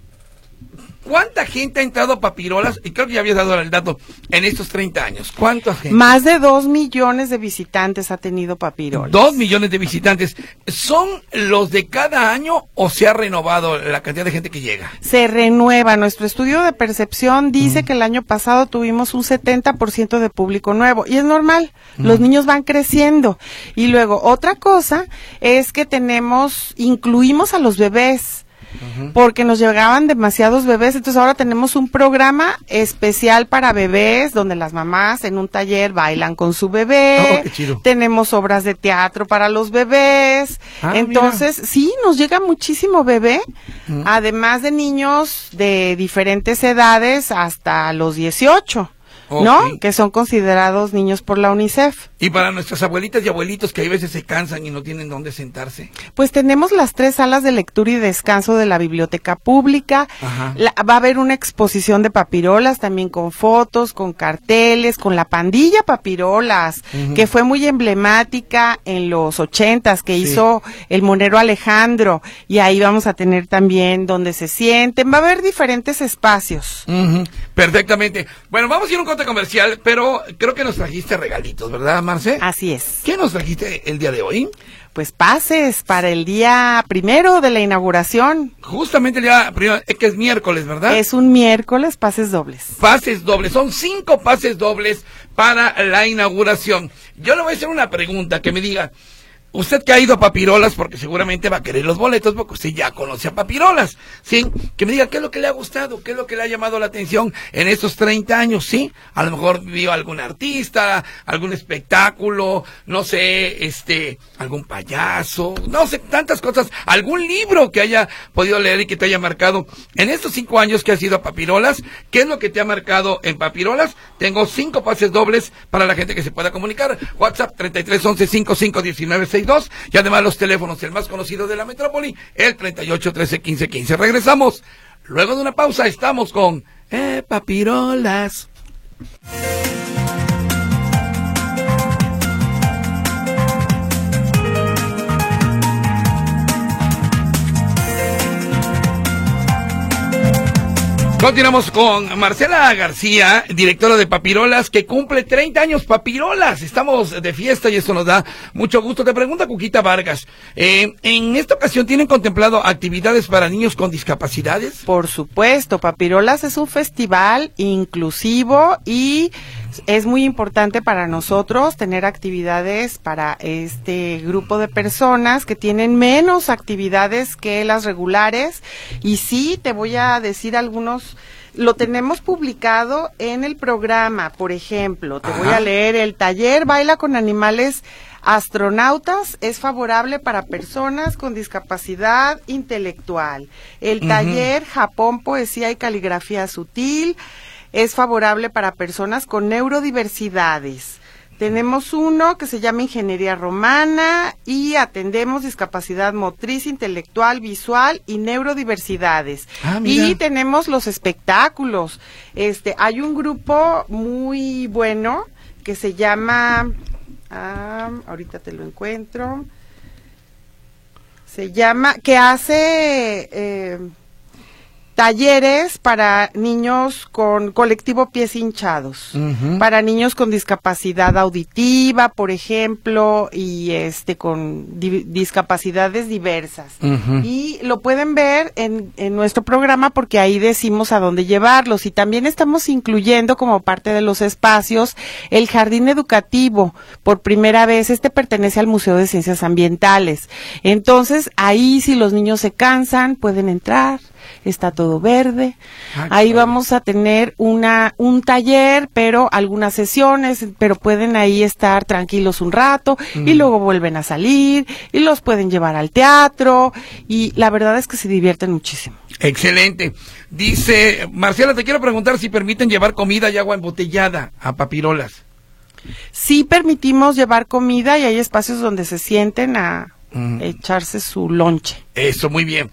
Speaker 2: ¿Cuánta gente ha entrado a Papirolas? Y creo que ya habías dado el dato en estos treinta años. ¿Cuánta gente?
Speaker 3: Más de dos millones de visitantes ha tenido Papirolas.
Speaker 2: Dos millones de visitantes. ¿Son los de cada año o se ha renovado la cantidad de gente que llega?
Speaker 3: Se renueva. Nuestro estudio de percepción dice mm. que el año pasado tuvimos un setenta por ciento de público nuevo. Y es normal. Mm. Los niños van creciendo. Y luego, otra cosa es que tenemos, incluimos a los bebés. Uh-huh. Porque nos llegaban demasiados bebés, entonces ahora tenemos un programa especial para bebés, donde las mamás en un taller bailan con su bebé,
Speaker 2: oh, qué chido.
Speaker 3: Tenemos obras de teatro para los bebés, ah, entonces mira. Sí, nos llega muchísimo bebé, uh-huh. además de niños de diferentes edades hasta los dieciocho. Okay. ¿No? Que son considerados niños por la UNICEF.
Speaker 2: Y para nuestras abuelitas y abuelitos que a veces se cansan y no tienen dónde sentarse.
Speaker 3: Pues tenemos las tres salas de lectura y descanso de la biblioteca pública. La, va a haber una exposición de papirolas también con fotos, con carteles, con la pandilla Papirolas, uh-huh. que fue muy emblemática en los ochentas, que sí. hizo el monero Alejandro. Y ahí vamos a tener también donde se sienten. Va a haber diferentes espacios.
Speaker 2: Uh-huh. Perfectamente. Bueno, vamos a ir a un corte comercial, pero creo que nos trajiste regalitos, ¿verdad, Marce?
Speaker 3: Así es.
Speaker 2: ¿Qué nos trajiste el día de hoy?
Speaker 3: Pues pases para el día primero de la inauguración.
Speaker 2: Justamente el día primero, que es miércoles, ¿verdad?
Speaker 3: Es un miércoles, pases dobles.
Speaker 2: Pases dobles, son cinco pases dobles para la inauguración. Yo le voy a hacer una pregunta, que me diga, usted que ha ido a Papirolas, porque seguramente va a querer los boletos, porque usted ya conoce a Papirolas, ¿sí? Que me diga qué es lo que le ha gustado, qué es lo que le ha llamado la atención en estos treinta años, ¿sí? A lo mejor vio algún artista, algún espectáculo, no sé, este, algún payaso, no sé, tantas cosas, algún libro que haya podido leer y que te haya marcado en estos cinco años que has ido a Papirolas. ¿Qué es lo que te ha marcado en Papirolas? Tengo cinco pases dobles para la gente que se pueda comunicar. WhatsApp treinta y tres once cincuenta y cinco diecinueve sesenta y dos, y además los teléfonos, el más conocido de la metrópoli, el treinta y ocho trece quince quince. Regresamos luego de una pausa. Estamos con eh, Papirolas. Continuamos con Marcela García, directora de Papirolas, que cumple treinta años. Papirolas, estamos de fiesta y eso nos da mucho gusto. Te pregunta Cuquita Vargas, eh, ¿en esta ocasión tienen contemplado actividades para niños con discapacidades?
Speaker 3: Por supuesto, Papirolas es un festival inclusivo y es muy importante para nosotros tener actividades para este grupo de personas que tienen menos actividades que las regulares. Y sí, te voy a decir algunos, lo tenemos publicado en el programa. Por ejemplo, te Ajá. voy a leer: el taller Baila con Animales Astronautas es favorable para personas con discapacidad intelectual. El uh-huh. taller Japón Poesía y Caligrafía Sutil es favorable para personas con neurodiversidades. Tenemos uno que se llama Ingeniería Romana y atendemos discapacidad motriz, intelectual, visual y neurodiversidades. Ah, y tenemos los espectáculos. Este, hay un grupo muy bueno que se llama, ah, ahorita te lo encuentro, Se llama, que hace eh, talleres para niños con colectivo pies hinchados, uh-huh. para niños con discapacidad auditiva, por ejemplo, y este con di- discapacidades diversas. Uh-huh. Y lo pueden ver en, en nuestro programa porque ahí decimos a dónde llevarlos. Y también estamos incluyendo como parte de los espacios el jardín educativo. Por primera vez, este pertenece al Museo de Ciencias Ambientales. Entonces, ahí si los niños se cansan, pueden entrar. Está todo verde. Ah, ahí claro. Vamos a tener una un taller, pero algunas sesiones, pero pueden ahí estar tranquilos un rato mm. y luego vuelven a salir y los pueden llevar al teatro y la verdad es que se divierten muchísimo.
Speaker 2: Excelente. Dice, Marcela, te quiero preguntar si permiten llevar comida y agua embotellada a Papirolas.
Speaker 3: Sí permitimos llevar comida y hay espacios donde se sienten a Mm. echarse su lonche.
Speaker 2: Eso, muy bien.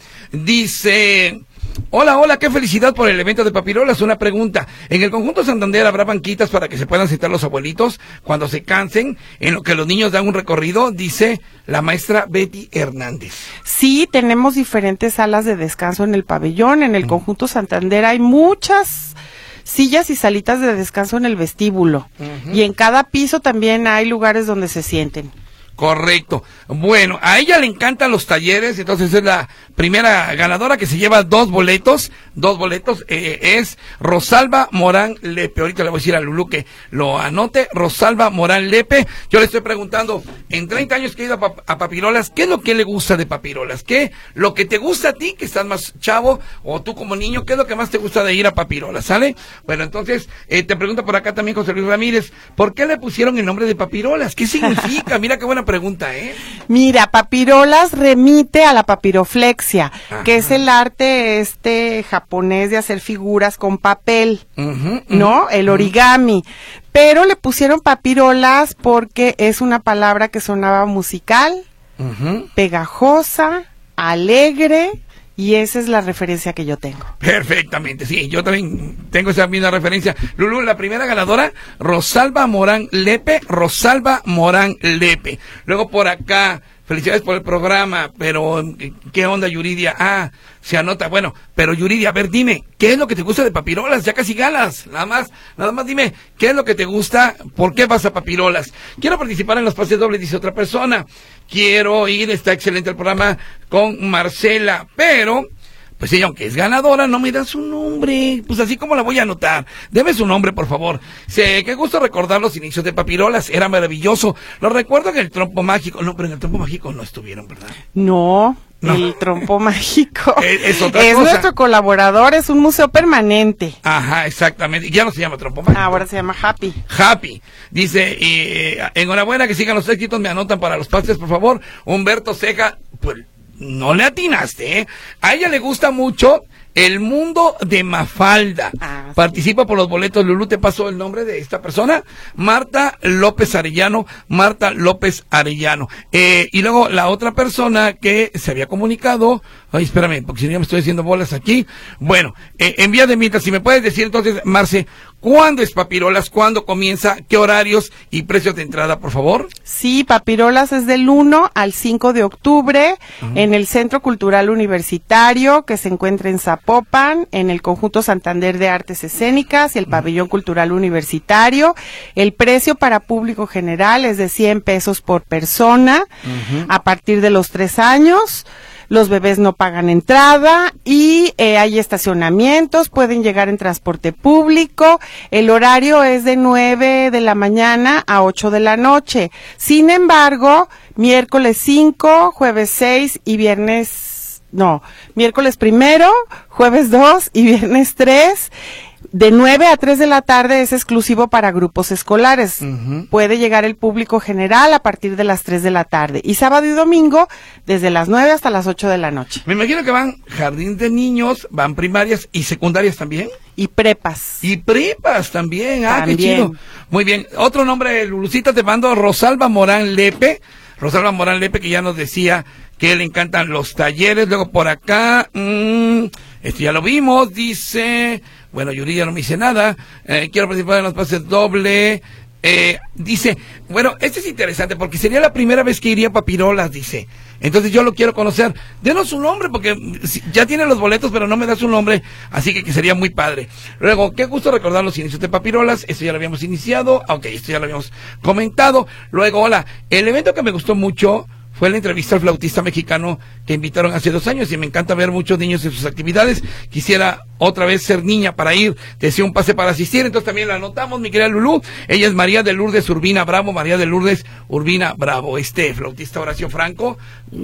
Speaker 2: Dice, hola, hola, qué felicidad por el evento de Papirolas. Una pregunta, ¿en el conjunto Santander habrá banquitas para que se puedan sentar los abuelitos cuando se cansen, en lo que los niños dan un recorrido? Dice la maestra Betty Hernández.
Speaker 3: Sí, tenemos diferentes salas de descanso en el pabellón. En el mm. conjunto Santander hay muchas sillas y salitas de descanso en el vestíbulo. Uh-huh. Y en cada piso también hay lugares donde se sienten.
Speaker 2: Correcto. Bueno, a ella le encantan los talleres, entonces es la primera ganadora que se lleva dos boletos, dos boletos, eh, es Rosalba Morán Lepe. Ahorita le voy a decir a Lulú que lo anote, Rosalba Morán Lepe. Yo le estoy preguntando, en treinta años que he ido a, pap- a Papirolas, ¿qué es lo que le gusta de Papirolas? ¿Qué lo que te gusta a ti, que estás más chavo, o tú como niño, qué es lo que más te gusta de ir a Papirolas, ¿sale? Bueno, entonces, eh, te pregunto por acá también José Luis Ramírez, ¿por qué le pusieron el nombre de Papirolas? ¿Qué significa? Mira qué buena pregunta, ¿eh?
Speaker 3: Mira, Papirolas remite a la papiroflexia, Ajá. que es el arte este japonés de hacer figuras con papel, uh-huh, uh-huh, ¿no? El origami. Pero le pusieron Papirolas porque es una palabra que sonaba musical, uh-huh. pegajosa, alegre. Y esa es la referencia que yo tengo.
Speaker 2: Perfectamente, sí, yo también tengo esa misma referencia. Lulú, la primera ganadora, Rosalba Morán Lepe, Rosalba Morán Lepe. Luego por acá, felicidades por el programa, pero ¿qué onda, Yuridia? Ah, se anota, bueno, pero Yuridia, a ver, dime, ¿qué es lo que te gusta de Papirolas? Ya casi ganas, nada más, nada más dime, ¿qué es lo que te gusta? ¿Por qué vas a Papirolas? Quiero participar en los pases dobles, dice otra persona. Quiero ir, está excelente el programa con Marcela, pero, pues ella, aunque es ganadora, no me da su nombre, pues así como la voy a anotar. Deme su nombre, por favor. Sé, qué gusto recordar los inicios de Papirolas, era maravilloso. Lo recuerdo en el Trompo Mágico, no, pero en el Trompo Mágico no estuvieron, ¿verdad?
Speaker 3: No. No. El Trompo Mágico
Speaker 2: es, es, otra
Speaker 3: es
Speaker 2: cosa.
Speaker 3: Nuestro colaborador, es un museo permanente.
Speaker 2: Ajá, exactamente. Ya no se llama Trompo Mágico.
Speaker 3: Ahora se llama Happy.
Speaker 2: Happy. Dice, eh, enhorabuena, que sigan los éxitos, me anotan para los pases, por favor. Humberto Ceja, pues no le atinaste, ¿eh? A ella le gusta mucho El Mundo de Mafalda. Ah, sí. Participa por los boletos. Lulú, ¿te pasó el nombre de esta persona? Marta López Arellano. Marta López Arellano. Eh, y luego la otra persona que se había comunicado. Ay, espérame, porque si no ya me estoy haciendo bolas aquí. Bueno, eh, envía de mientras, si me puedes decir entonces, Marce, ¿cuándo es Papirolas? ¿Cuándo comienza? ¿Qué horarios y precios de entrada, por favor?
Speaker 3: Sí, Papirolas es del uno al cinco de octubre uh-huh. en el Centro Cultural Universitario, que se encuentra en Zapopan, en el Conjunto Santander de Artes Escénicas y el uh-huh. Pabellón Cultural Universitario. El precio para público general es de cien pesos por persona uh-huh. a partir de los tres años. Los bebés no pagan entrada y eh, hay estacionamientos, pueden llegar en transporte público. El horario es de nueve de la mañana a ocho de la noche. Sin embargo, miércoles cinco, jueves seis y viernes, no, miércoles primero, jueves dos y viernes tres. De nueve a tres de la tarde es exclusivo para grupos escolares. Uh-huh. Puede llegar el público general a partir de las tres de la tarde. Y sábado y domingo, desde las nueve hasta las ocho de la noche.
Speaker 2: Me imagino que van jardín de niños, van primarias y secundarias también.
Speaker 3: Y prepas.
Speaker 2: Y prepas también. Ah,
Speaker 3: también.
Speaker 2: Qué chido. Muy bien. Otro nombre, Lulucita, te mando Rosalba Morán Lepe. Rosalba Morán Lepe, que ya nos decía que le encantan los talleres. Luego por acá, mmm, este ya lo vimos, dice... Bueno, Yuri ya no me dice nada. Eh, quiero participar en los pases doble. Eh, dice, bueno, este es interesante porque sería la primera vez que iría a Papirolas, dice. Entonces yo lo quiero conocer. Denos su nombre porque ya tiene los boletos, pero no me da su nombre, así que, que sería muy padre. Luego, qué gusto recordar los inicios de Papirolas. Esto ya lo habíamos iniciado. Ok, esto ya lo habíamos comentado. Luego, hola, el evento que me gustó mucho fue la entrevista al flautista mexicano que invitaron hace dos años y me encanta ver muchos niños en sus actividades. Quisiera otra vez ser niña para ir, deseo un pase para asistir, entonces también la anotamos, mi querida Lulú. Ella es María de Lourdes Urbina Bravo, María de Lourdes Urbina Bravo, este flautista Horacio Franco.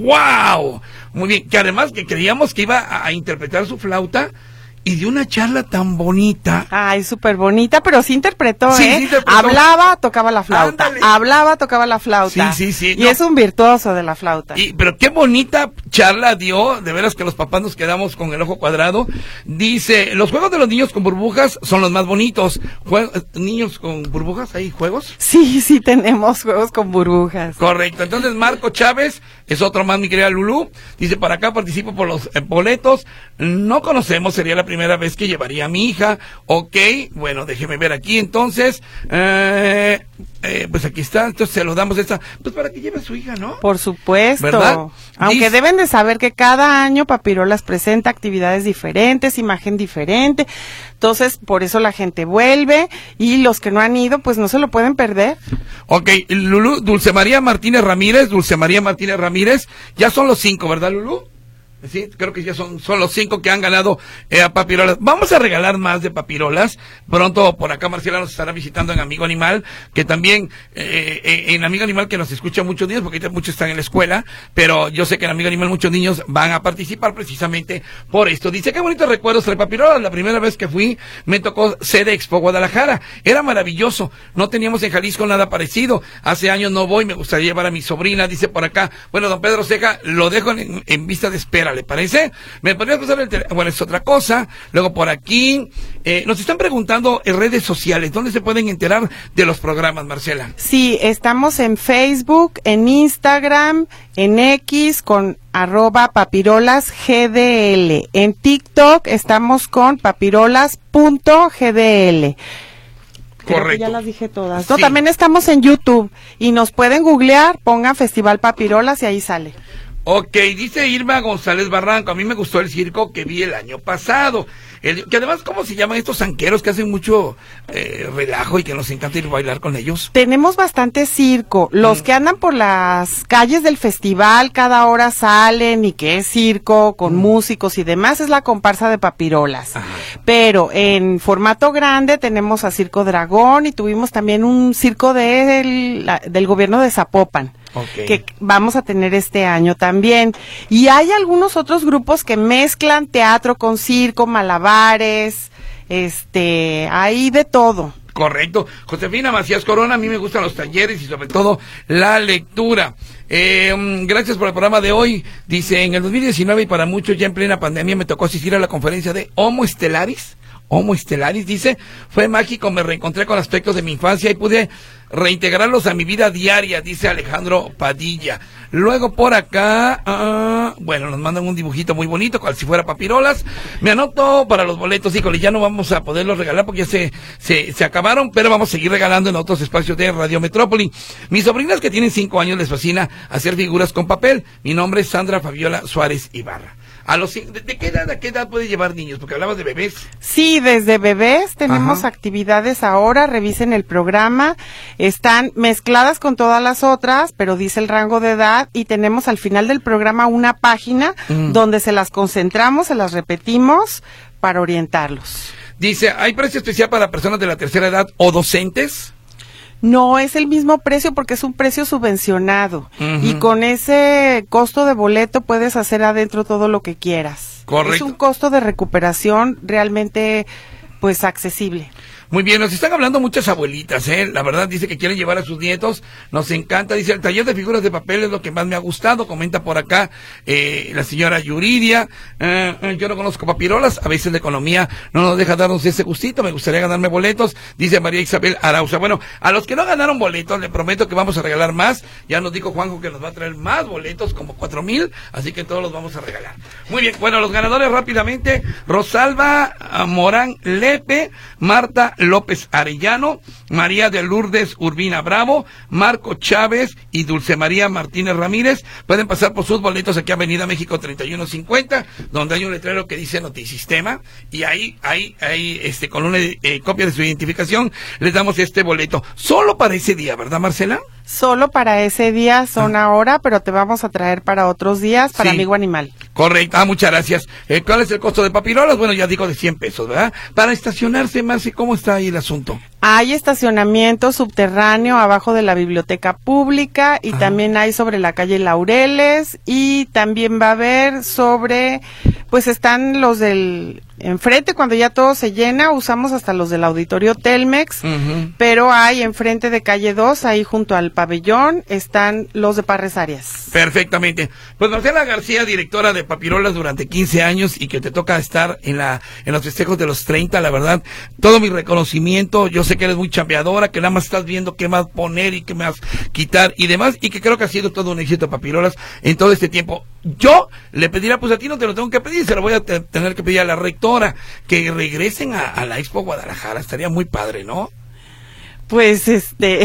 Speaker 2: ¡Wow! Muy bien, que además que creíamos que iba a, a interpretar su flauta y dio una charla tan bonita.
Speaker 3: Ay, súper bonita, pero sí interpretó,
Speaker 2: sí,
Speaker 3: ¿eh?
Speaker 2: Sí interpretó.
Speaker 3: Hablaba, tocaba la flauta.
Speaker 2: Ándale.
Speaker 3: Hablaba, tocaba la flauta.
Speaker 2: Sí, sí, sí.
Speaker 3: Y
Speaker 2: no.
Speaker 3: es un virtuoso de la flauta.
Speaker 2: Y, pero qué bonita charla dio, de veras que los papás nos quedamos con el ojo cuadrado. Dice, los juegos de los niños con burbujas son los más bonitos. Jue ¿Niños con burbujas? ¿Hay juegos?
Speaker 3: Sí, sí tenemos juegos con burbujas.
Speaker 2: Correcto. Entonces Marco Chávez es otro más, mi querida Lulú. Dice, para acá participo por los eh, boletos. No conocemos, sería la primera vez que llevaría a mi hija. Ok, bueno, déjeme ver aquí entonces. Eh, eh, pues aquí está, entonces se lo damos esta, pues para que lleve a su hija, ¿no?
Speaker 3: Por supuesto.
Speaker 2: ¿Verdad?
Speaker 3: Aunque
Speaker 2: Dice,
Speaker 3: deben de saber que cada año Papirolas presenta actividades diferentes, imagen diferente. Entonces, por eso la gente vuelve y los que no han ido, pues no se lo pueden perder.
Speaker 2: Ok, Lulú, Dulce María Martínez Ramírez, Dulce María Martínez Ramírez, ya son los cinco, ¿verdad, Lulú? Sí, creo que ya son, son los cinco que han ganado eh, a Papirolas. Vamos a regalar más de Papirolas. Pronto por acá Marcela nos estará visitando en Amigo Animal, que también eh, eh, en Amigo Animal que nos escucha muchos niños, porque muchos están en la escuela, pero yo sé que en Amigo Animal muchos niños van a participar precisamente por esto. Dice, qué bonitos recuerdos de Papirolas. La primera vez que fui me tocó sede Expo Guadalajara. Era maravilloso. No teníamos en Jalisco nada parecido. Hace años no voy, me gustaría llevar a mi sobrina, dice por acá. Bueno, don Pedro Ceja, lo dejo en, en vista de espera. ¿Le parece? ¿Me podrías pasar el teléfono? Bueno, es otra cosa. Luego por aquí, eh, nos están preguntando en redes sociales, ¿dónde se pueden enterar de los programas, Marcela?
Speaker 3: Sí, estamos en Facebook, en Instagram, en X con arroba papirolas G D L. En TikTok estamos con papirolas punto G D L. Creo
Speaker 2: Correcto.
Speaker 3: que ya las dije todas. No,
Speaker 2: Sí.
Speaker 3: también estamos en YouTube y nos pueden googlear, pongan Festival Papirolas y ahí sale.
Speaker 2: Ok, dice Irma González Barranco, a mí me gustó el circo que vi el año pasado. El, que además, ¿cómo se llaman estos zanqueros que hacen mucho eh, relajo y que nos encanta ir a bailar con ellos?
Speaker 3: Tenemos bastante circo. Los mm. que andan por las calles del festival, cada hora salen y que es circo con mm. músicos y demás, es la comparsa de Papirolas. Ajá. Pero en formato grande tenemos a Circo Dragón y tuvimos también un circo de, la, del gobierno de Zapopan. Okay. Que vamos a tener este año también. Y hay algunos otros grupos que mezclan teatro con circo, malabares, este, hay de todo.
Speaker 2: Correcto. Josefina Macías Corona, a mí me gustan los talleres y sobre todo la lectura. Eh, gracias por el programa de hoy. Dice, en el dos mil diecinueve y para muchos ya en plena pandemia me tocó asistir a la conferencia de Homo Stellaris. Homo Stellaris, dice, fue mágico, me reencontré con aspectos de mi infancia y pude reintegrarlos a mi vida diaria, dice Alejandro Padilla. Luego por acá, uh, bueno, nos mandan un dibujito muy bonito, cual si fuera Papirolas. Me anoto para los boletos, híjole, ya no vamos a poderlos regalar porque ya se, se, se acabaron, pero vamos a seguir regalando en otros espacios de Radio Metrópoli. Mis sobrinas que tienen cinco años les fascina hacer figuras con papel. Mi nombre es Sandra Fabiola Suárez Ibarra. A los, ¿de, ¿De qué edad, a qué edad puede llevar niños? Porque hablabas de bebés.
Speaker 3: Sí, desde bebés tenemos Ajá. actividades ahora, revisen el programa, están mezcladas con todas las otras, pero dice el rango de edad y tenemos al final del programa una página mm. donde se las concentramos, se las repetimos para orientarlos.
Speaker 2: Dice, ¿hay precio especial para personas de la tercera edad o docentes?
Speaker 3: No, es el mismo precio porque es un precio subvencionado. Uh-huh. Y con ese costo de boleto puedes hacer adentro todo lo que quieras.
Speaker 2: Correcto.
Speaker 3: Es un costo de recuperación realmente, pues, accesible.
Speaker 2: Muy bien, nos están hablando muchas abuelitas, ¿eh? La verdad, dice que quieren llevar a sus nietos, nos encanta, dice, el taller de figuras de papel es lo que más me ha gustado, comenta por acá eh, la señora Yuridia, eh, yo no conozco Papirolas, a veces la economía no nos deja darnos ese gustito, me gustaría ganarme boletos, dice María Isabel Arauza. Bueno, a los que no ganaron boletos, le prometo que vamos a regalar más, ya nos dijo Juanjo que nos va a traer más boletos, como cuatro mil, así que todos los vamos a regalar. Muy bien, bueno, los ganadores rápidamente, Rosalba Morán Lepe, Marta López Arellano, María de Lourdes Urbina Bravo, Marco Chávez y Dulce María Martínez Ramírez. Pueden pasar por sus boletos aquí a Avenida México treinta y uno cincuenta, donde hay un letrero que dice Notisistema, y ahí, ahí, ahí, este, con una eh, copia de su identificación, les damos este boleto. Solo para ese día, ¿verdad, Marcela?
Speaker 3: Solo para ese día son
Speaker 2: Ah.
Speaker 3: ahora, pero te vamos a traer para otros días, para
Speaker 2: Sí.
Speaker 3: Amigo Animal.
Speaker 2: Correcto, ah, muchas gracias. Eh, ¿Cuál es el costo de papirolas? Bueno, ya digo de cien pesos, ¿verdad? Para estacionarse, Marci, ¿cómo está ahí el asunto?
Speaker 3: Hay estacionamiento subterráneo abajo de la biblioteca pública y
Speaker 2: Ajá.
Speaker 3: también hay sobre la calle Laureles, y también va a haber sobre, pues están los del enfrente, cuando ya todo se llena, usamos hasta los del auditorio Telmex,
Speaker 2: Uh-huh.
Speaker 3: pero hay enfrente de calle dos, ahí junto al pabellón, están los de Parres Arias.
Speaker 2: Perfectamente. Pues Marcela García, directora de Papirolas durante quince años y que te toca estar en la en los festejos de los treinta, la verdad, todo mi reconocimiento. Yo sé que eres muy chambeadora, que nada más estás viendo qué más poner y qué más quitar y demás, y que creo que ha sido todo un éxito Papirolas en todo este tiempo. Yo le pediría, pues a ti no te lo tengo que pedir, se lo voy a te- tener que pedir a la rectora, que regresen a, a la Expo Guadalajara. Estaría muy padre, ¿no?
Speaker 3: Pues este,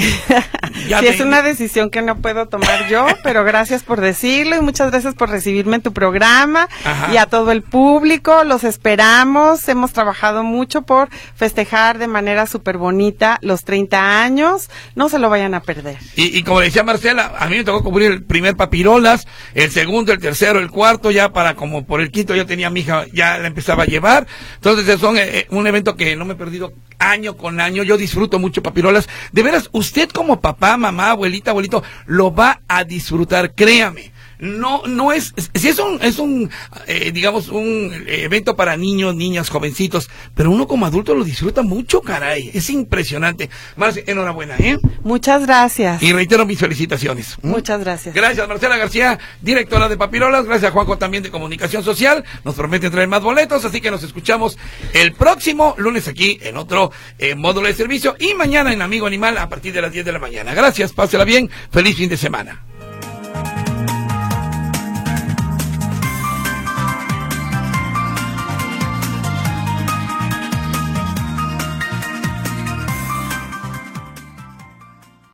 Speaker 2: Ya
Speaker 3: sí,
Speaker 2: te-
Speaker 3: es una decisión que no puedo tomar yo, pero gracias por decirlo y muchas gracias por recibirme en tu programa.
Speaker 2: Ajá.
Speaker 3: Y a todo el público, los esperamos. Hemos trabajado mucho por festejar de manera súper bonita los treinta años, no se lo vayan a perder.
Speaker 2: Y, y como decía Marcela, a mí me tocó cubrir el primer Papirolas, el segundo, el tercero, el cuarto, ya para como por el quinto ya tenía a mi hija, ya la empezaba a llevar. Entonces es un, eh, un evento que no me he perdido año con año. Yo disfruto mucho Papirolas. De veras, usted como papá, mamá, abuelita, abuelito, lo va a disfrutar, créame. No, no es, si es un, es un, eh, digamos, un evento para niños, niñas, jovencitos, pero uno como adulto lo disfruta mucho, caray. Es impresionante. Marce, enhorabuena, ¿eh?
Speaker 3: Muchas gracias.
Speaker 2: Y reitero mis felicitaciones. ¿Mm?
Speaker 3: Muchas gracias.
Speaker 2: Gracias, Marcela García, directora de Papirolas. Gracias, Juanjo, también de Comunicación Social. Nos prometen traer más boletos, así que nos escuchamos el próximo lunes aquí en otro eh, módulo de servicio y mañana en Amigo Animal a partir de las diez de la mañana. Gracias, pásela bien. Feliz fin de semana.